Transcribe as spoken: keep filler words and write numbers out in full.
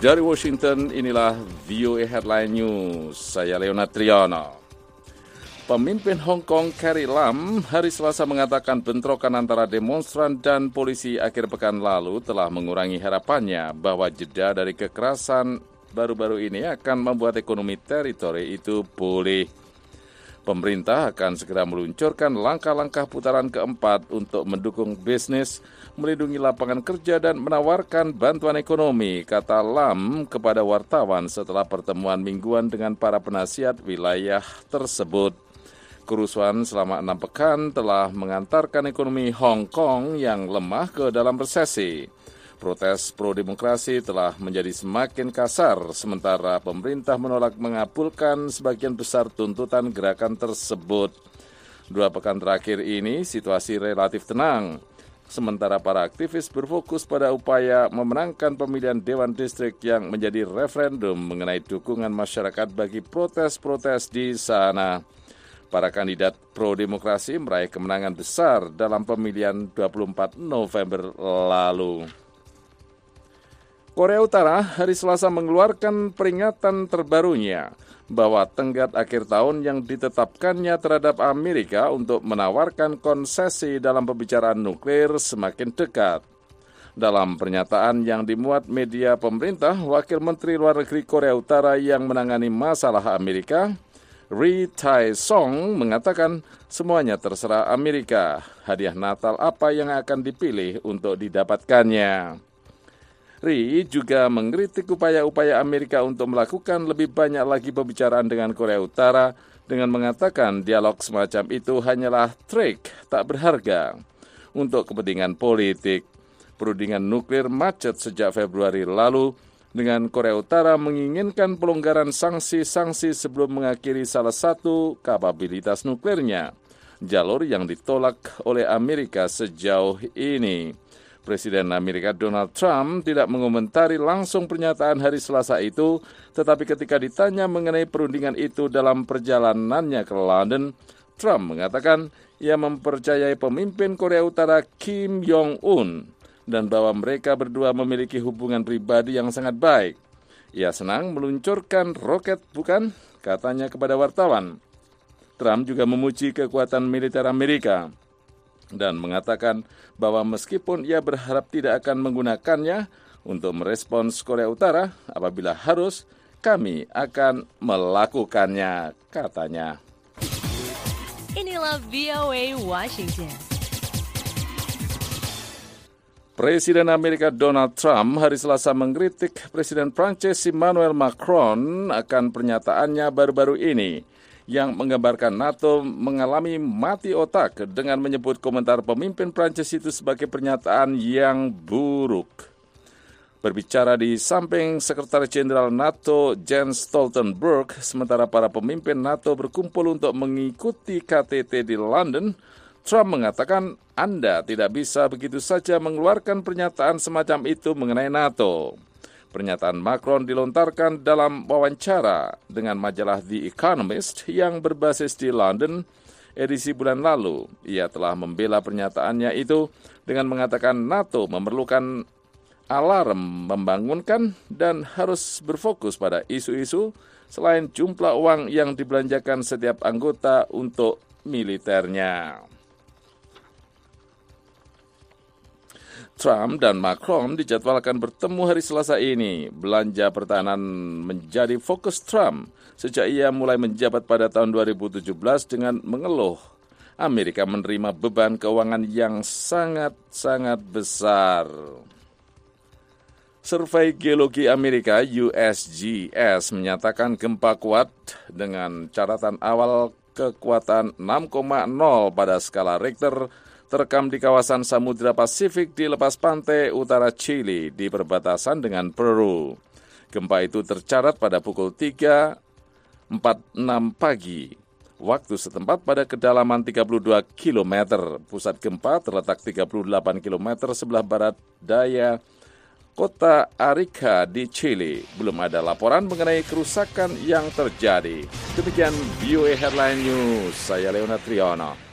Dari Washington, inilah V O A Headline News. Saya Leonard Triano. Pemimpin Hong Kong Carrie Lam hari Selasa mengatakan bentrokan antara demonstran dan polisi akhir pekan lalu telah mengurangi harapannya bahwa jeda dari kekerasan baru-baru ini akan membuat ekonomi teritori itu pulih. Pemerintah akan segera meluncurkan langkah-langkah putaran keempat untuk mendukung bisnis, melindungi lapangan kerja dan menawarkan bantuan ekonomi, kata Lam kepada wartawan setelah pertemuan mingguan dengan para penasihat wilayah tersebut. Kerusuhan selama enam pekan telah mengantarkan ekonomi Hong Kong yang lemah ke dalam resesi. Protes pro-demokrasi telah menjadi semakin kasar, sementara pemerintah menolak mengabulkan sebagian besar tuntutan gerakan tersebut. Dua pekan terakhir ini, situasi relatif tenang, sementara para aktivis berfokus pada upaya memenangkan pemilihan Dewan Distrik yang menjadi referendum mengenai dukungan masyarakat bagi protes-protes di sana. Para kandidat pro-demokrasi meraih kemenangan besar dalam pemilihan dua puluh empat November lalu. Korea Utara hari Selasa mengeluarkan peringatan terbarunya bahwa tenggat akhir tahun yang ditetapkannya terhadap Amerika untuk menawarkan konsesi dalam pembicaraan nuklir semakin dekat. Dalam pernyataan yang dimuat media pemerintah, Wakil Menteri Luar Negeri Korea Utara yang menangani masalah Amerika, Ri Tae-song, mengatakan semuanya terserah Amerika. Hadiah Natal apa yang akan dipilih untuk didapatkannya. Ri juga mengkritik upaya-upaya Amerika untuk melakukan lebih banyak lagi pembicaraan dengan Korea Utara dengan mengatakan dialog semacam itu hanyalah trik tak berharga untuk kepentingan politik. Perundingan nuklir macet sejak Februari lalu dengan Korea Utara menginginkan pelonggaran sanksi-sanksi sebelum mengakhiri salah satu kapabilitas nuklirnya, jalur yang ditolak oleh Amerika sejauh ini. Presiden Amerika Donald Trump tidak mengomentari langsung pernyataan hari Selasa itu, tetapi ketika ditanya mengenai perundingan itu dalam perjalanannya ke London, Trump mengatakan ia mempercayai pemimpin Korea Utara Kim Jong-un dan bahwa mereka berdua memiliki hubungan pribadi yang sangat baik. Ia senang meluncurkan roket, bukan? Katanya kepada wartawan. Trump juga memuji kekuatan militer Amerika dan mengatakan bahwa meskipun ia berharap tidak akan menggunakannya untuk merespons Korea Utara, apabila harus, kami akan melakukannya, katanya. Inilah V O A Washington. Presiden Amerika Donald Trump hari Selasa mengkritik Presiden Prancis Emmanuel Macron akan pernyataannya baru-baru ini yang menggambarkan NATO mengalami mati otak dengan menyebut komentar pemimpin Prancis itu sebagai pernyataan yang buruk. Berbicara di samping Sekretaris Jenderal NATO Jens Stoltenberg, sementara para pemimpin NATO berkumpul untuk mengikuti K T T di London, Trump mengatakan Anda tidak bisa begitu saja mengeluarkan pernyataan semacam itu mengenai NATO. Pernyataan Macron dilontarkan dalam wawancara dengan majalah The Economist yang berbasis di London edisi bulan lalu. Ia telah membela pernyataannya itu dengan mengatakan NATO memerlukan alarm membangunkan dan harus berfokus pada isu-isu selain jumlah uang yang dibelanjakan setiap anggota untuk militernya. Trump dan Macron dijadwalkan bertemu hari Selasa ini. Belanja pertahanan menjadi fokus Trump sejak ia mulai menjabat pada tahun dua ribu tujuh belas dengan mengeluh Amerika menerima beban keuangan yang sangat-sangat besar. Survei Geologi Amerika U S G S menyatakan gempa kuat dengan catatan awal kekuatan enam koma nol pada skala Richter terekam di kawasan Samudra Pasifik di lepas pantai utara Chili di perbatasan dengan Peru. Gempa itu tercatat pada pukul tiga empat puluh enam pagi, waktu setempat pada kedalaman tiga puluh dua kilometer. Pusat gempa terletak tiga puluh delapan kilometer sebelah barat daya kota Arica di Chili. Belum ada laporan mengenai kerusakan yang terjadi. Demikian V O A Headline News, saya Leonard Triano.